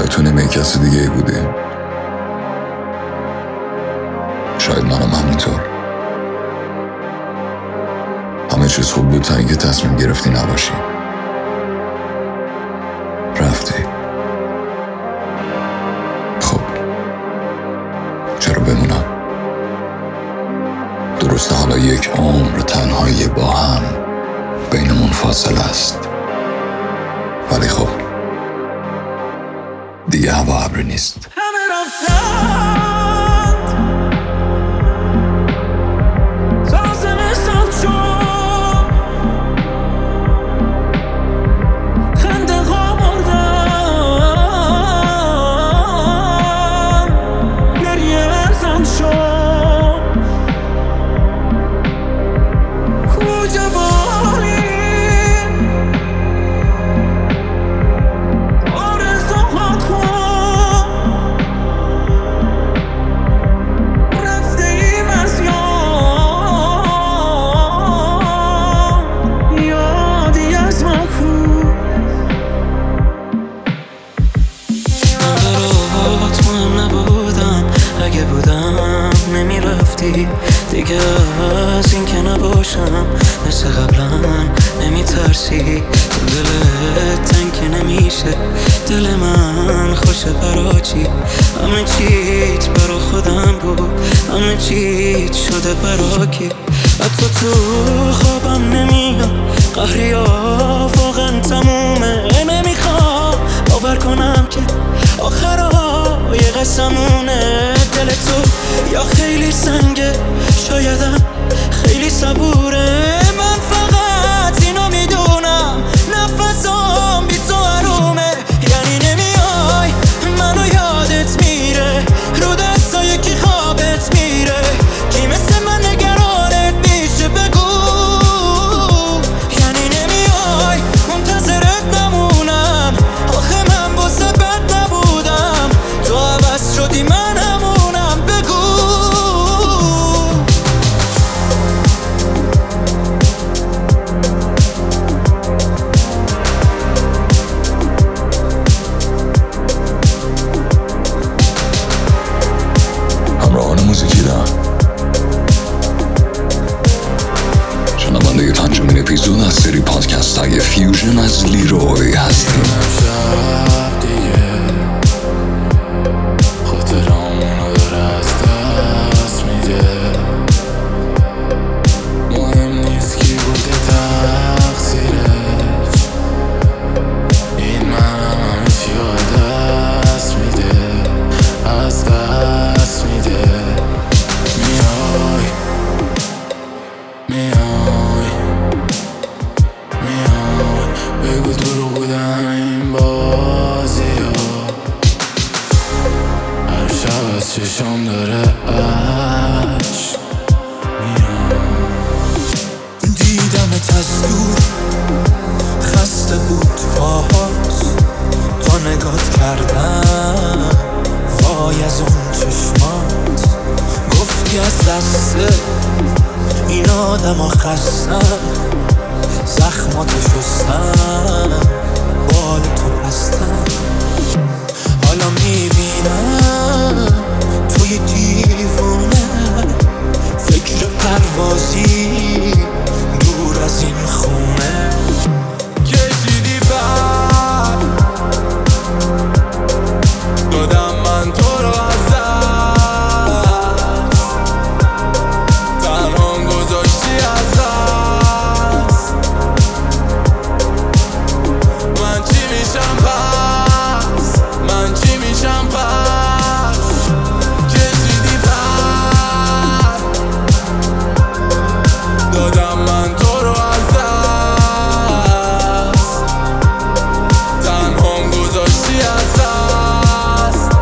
میتونیم یک کسی دیگه بودیم. شاید منم همینطور. همه چیز خوب بود تا اینکه تصمیم گرفتی نباشی. رفتی. خب چرا بمونم؟ درسته حالا یک عمر تنهایی با هم بینمون فاصله است، ولی خب دیگه هوا ابری نیست. اگه بودم نمیرفتی دیگه، از این که نباشم مثل قبلا نمیترسی. دلت تنگ که نمیشه، دل من خوشه برا چی؟ همه چیت برا خودم بود، همه چیت شده برا کی؟ حتی تو خوابم نمیاد، قهریا واقعا تمومه. نمیخوام باور کنم که آخرای قسمونه. دل تو یا خیلی سنگه، شایدم خیلی صبوره. من فقط اینو میدونم، نفسام بی تو حرومه. یعنی نمیای منو یادت میره، رو دستای کی خوابت میره، کی مثل من نگرانت میشه بگو. یعنی نمیای منتظرت نمونم، آخه من واسه بد نبودم، تو عوض شدی من همونم بگو. همراهان موزیکی دارم، شنونده پنجمین اپیزود از سری پادکست های فیوژن از لیروی هستیم. بگو دروغ بودن این بازی ها، هر شب از چشم داره عشق میاد. دیدمت از دور خسته بود پاهات، تا نگات کردم وای از اون چشمات. گفتی از دسته این آدم ها خستم، زخماتو شستم بال تو بستم. حالا میبینم توی دیوونه، فکر پروازی دور از این خونه. کشیدی بر دادم من تو رو از دست، تنهام گذاشتی از دست. من چی میشم پس کشیدی پر دادم من تو رو از دست، تنهام گذاشتی از دست.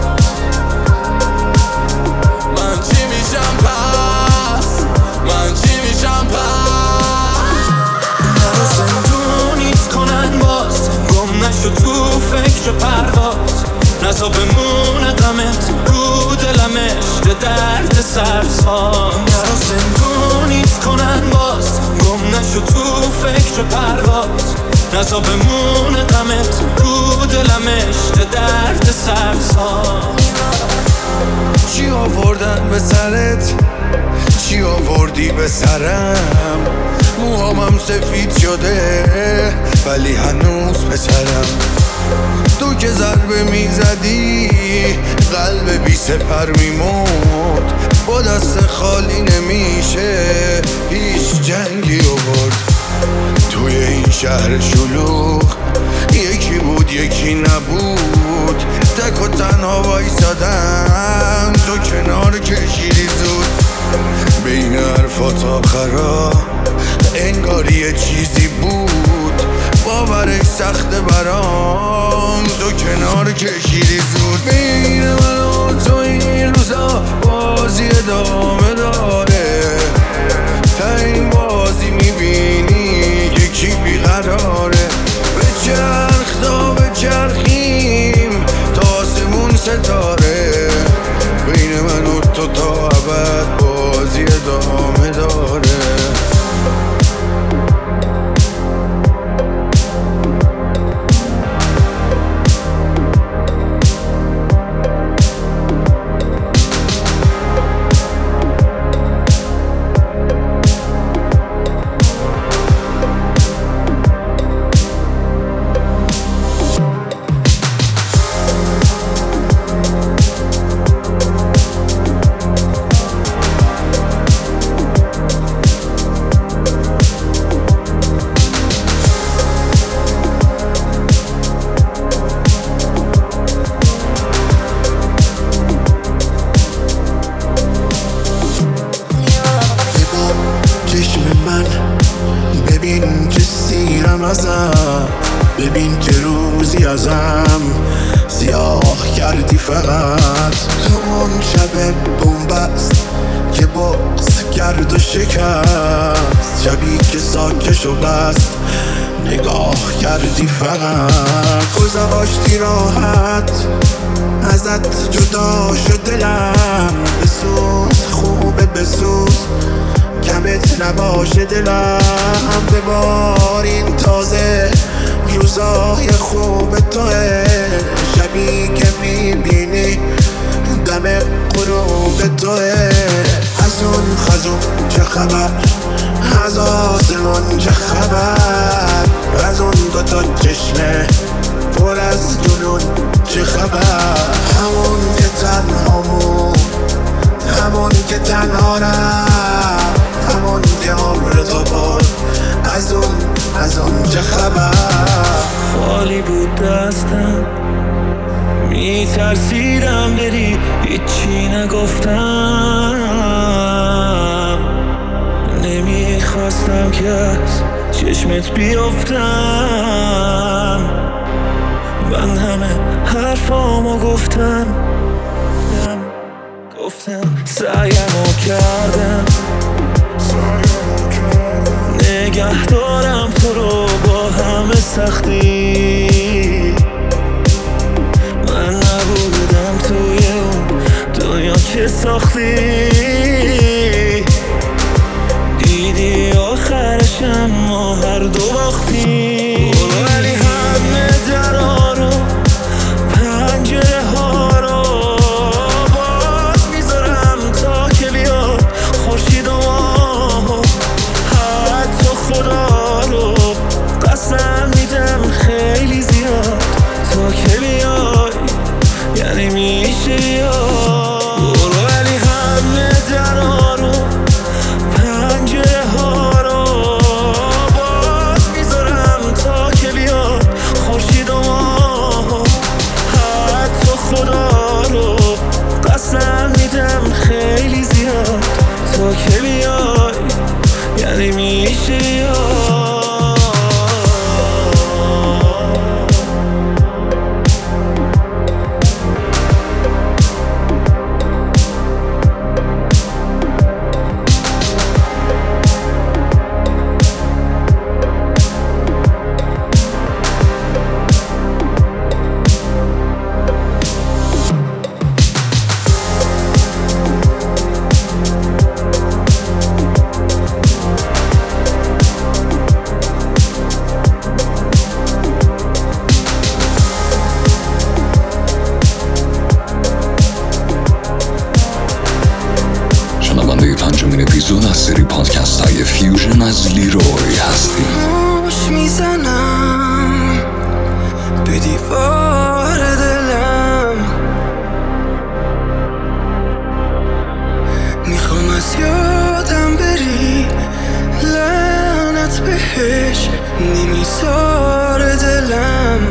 من چی میشم پس، من چی میشم پس. نرو زندونیت کنن باز، گم نشو تو فکر پرواز، نزا بمونه غمت رو دلمش درد سرساز. نرو زندونیت کنن باز، گم نشو تو فکر پرواز، نزا بمونه غمت رو دلم عشق درد سرسان. چی آوردن به سرت؟ چی آوردی به سرم؟ موهامم سفید شده ولی هنوز پسرم. تو که ضربه میزدی قلب بی سپر میمرد. با دست خالی نمیشه هیچ جنگی آورد. توی این شهر شلوغ یکی بود یکی نبود. تک و تنها وایسادم تو کنار کشیدی زود. بین حرفات آخرا انگار یه چیزی بود. باورش سخته برام تو کنار کشیدی زود. بین من و تو این روزا بازی ادامه داره. تا این بازی میبینی یکی بیقراره. بچرخ تا بچرخیم تا آسمون ستاره. بین من و تو تا ابد بازی ادامه داره. ببین که سیرم ازم، ببین که روزی ازم سیاه کردی فقط. تو اون شب بومبست که بغض کرد و شکست، شبی که ساکش و بست نگاه کردی فقط. گذاشتی راحت ازت جدا شد دلم. بسوز خوبه بسوز کمت نباشه دلم. ببارین تازه روزای خوب توه. شبی که میبینی دم غروب توه. از اون خزون چه خبر؟ از آسمون چه خبر؟ از اون دوتا چشمه پر از جنون چه خبر؟ همون که تنهامون، همون که تنها رفت، همون که عمر تو بود. از اون چه خبر؟ خالی بود دستم میترسیدم بری هیچی نگفتم. نمیخواستم که از چشمت بیفتم. من همه حرفامو گفتم سعیمو کردم نگه دارم تو رو با همه سختی. من نبودم توی اون دنیا که ساختی. دیدی آخرشم ما هر دو باختیم. ولی همه درها رو پنجره ها رو باز میذارم تا که بیاد خورشید و ماه. حتی خدا رو قسم میدم خیلی زیاد تا که بیای یعنی میشه بیاد. ولی همه درها رو پنجره ها رو باز میذارم تا چهارمین اپیزود از سری پادکست های فیوژن از لیروی هستیم. مش میزنم به دیوار دلم، میخوام از یادم بری، لعنت بهش نمیذاره دلم.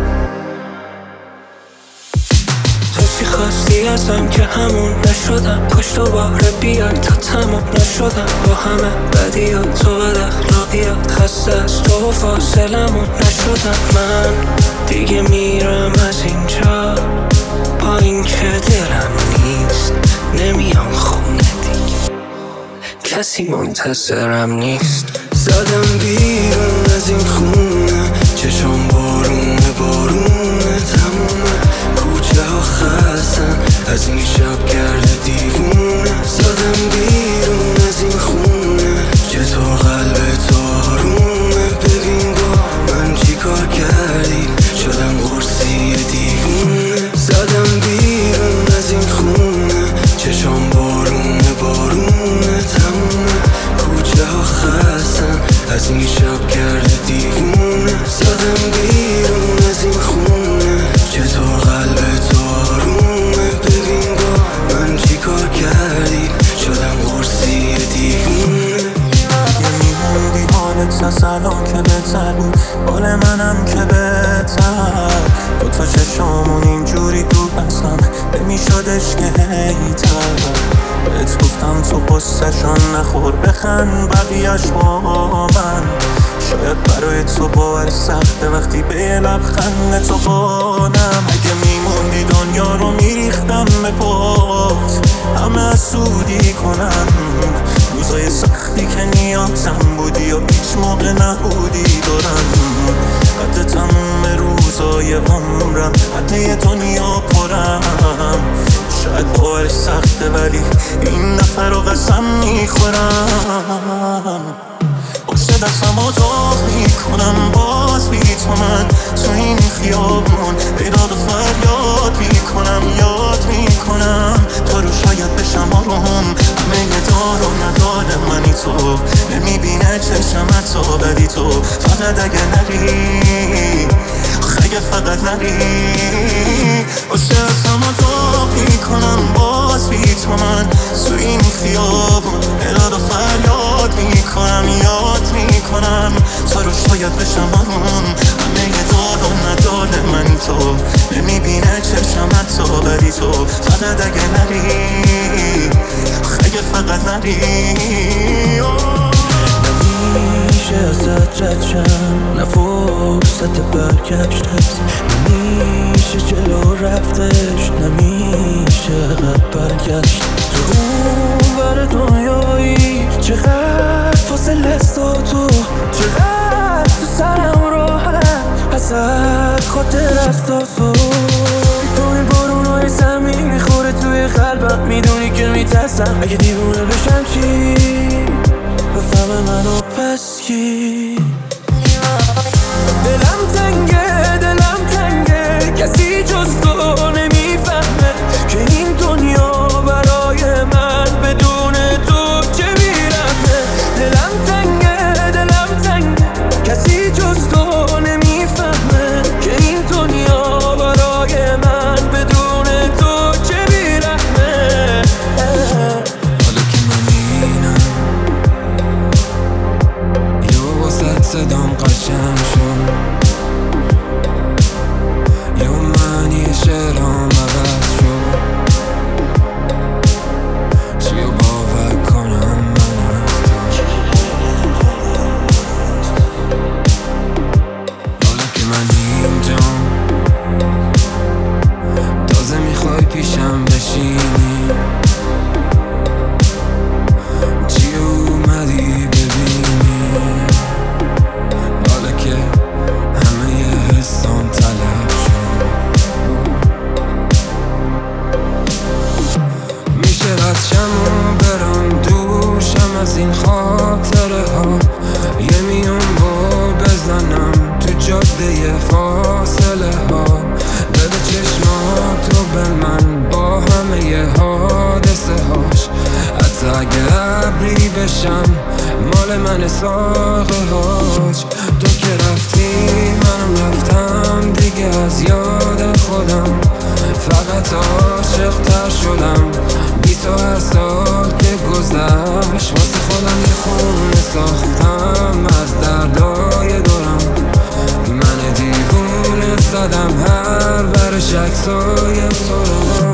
چی خواستی ازم که همون نشدم، کاش دوباره بیای تا تموم نشدم با همه بدیات و بد اخلاقیات، خسته از تو و فاصلمون نشدم. من دیگه میرم از اینجا با این که دلم نیست، نمیام خونه دیگه، کسی منتظرم نیست. زدم بیرون از این خونه، چشم بارونه بارونه تمومه، کوچه ها خستن از این شب کرده دیوونه. زدم بیرون از این خونه، چطور قلب تو آرومه، ببین با من چی کار کردی، شدم قرصی دیوونه. زدم بیرون از این خونه، چشم بارونه بارونه تمومه، کوچه ها خستن از این شب کرده دیوونه. زدم بیرون از این خونه، چطور قلب تو آرومه، ببین با من چی کار کردی، شدم قرصی دیوونه. دیگه میموندی حالت از الان که بهتر بود، حال منم که بهتر، دوتا چشامون اینجوری دور بستم نمیشدش که هیتر. بهت گفتم تو قصه‌شان نخور، بخند بقیه‌اش با من، شاید برای تو باور سخته وقتی به لبخند تو بانم. اگه میموندی دنیا رو میریختم به پات، همه حسودی کنم، روزای سختی که نیازم بودی و هیچ موقع نبودی دارم. قد تموم روزای عمرم قد دنیا پرم، شاید باورش سخته ولی این دفعه رو قسم میخورم. پشت دستم رو داغ میکنم باز بی تو، من تو این خیابون بیداد و فریاد میکنم، یاد میکنم تا رو شاید بشم آروم، همه یه دار و نداره منی تو، نمیبینه چشمت تو بدی تو، فقط اگه نری، اگه فقط نری. پشت دستم رو داغ میکنم باز بی تو، من تو این خیابون بیداد و فریاد میکنم، یاد میکنم تا رو شاید بشم آروم، همه یه دار و نداره منی تو، نمیبینه چشمت تو بدی تو، فقط اگه نری، اگه فقط نری. نمیشه ازت رد شم، نه فرصت برگشت هست، نمیشه جلو رفتش، نمیشه عقب برگشت. تو اون بر دنیایی چقدر فاصله است و تو چقدر تو سرم راحت، ازت خاطر است و تو میتونی بارونای زمین میخوره توی قلبم، میدونی که میترسم اگه دیوونه بشم چی، بفهم منو پس کی. دلم تنگه کسی جز تو نمیفهمه که این دنیا برای من بدون تو چه میرمه. دلم تنگه کسی جز تو نمیفهمه که این دنیا برای من بدون تو چه میرمه. حالا که من اینم یه واسه صدام قشنگ شد، یه معنی شعرام عوض شد، چی رو باور کنم من از تو. حالا که من اینجام تازه میخوای پیشم بشینی، چی اومدی ببینی، حالا که همه حسام طلب شد. میشه رد شم و برم دوشم از این خاطره ها، یه میون بار بزنم تو جاده فاصله ها، بده چشماتو به من با همه حادثه هاش، حتی اگه بشم مال من ساقه هاش. تو که رفتی منم رفتم دیگه از یاد خودم، فقط عاشق تر شدم. 28 سال که گذشت واسه خودم یه خونه ساختم از دردای دورم. من دیوونه زدم هر ورش عکسای تو رو.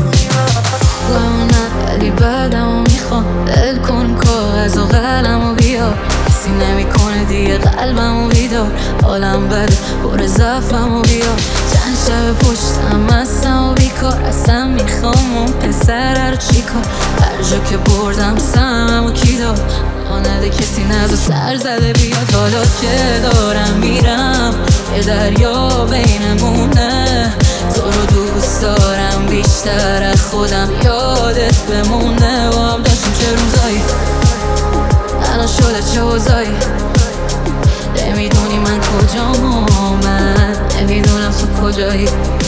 نه ولی بعدمو میخوام دل کن کاغذ و قلمو بیار، کسی نمیکنه دیگه قلبمو بیدار. حالم بده پر ضعفمو بیار، چند شب پشتم هستم و بیکار. اصلا میخوام اون پسر رو چیکار، هر جا که بردم سممو کی داد. نده کسی نزو سر زده بیاد، حالا که دارم میرم یه دریا بینمونه. تو رو دوست دارم بیشتر از خودم، یادت بمونه. و هم داشتیم چه روزایی، الان شده چه اوضاعی. نمیدونی من کجام و من نمیدونم تو کجایی.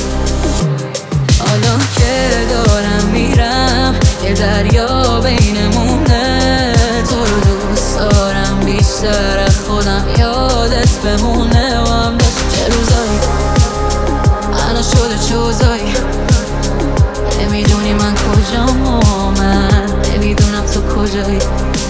حالا که دارم میرم یه دریا بینمونه. تو رو دوست دارم بیشتر از خودم، یادت بمونه. و هم داشتیم چه روزایی، الان شده چه اوضاعی. نمیدونی من کجام و من نمیدونم تو کجایی.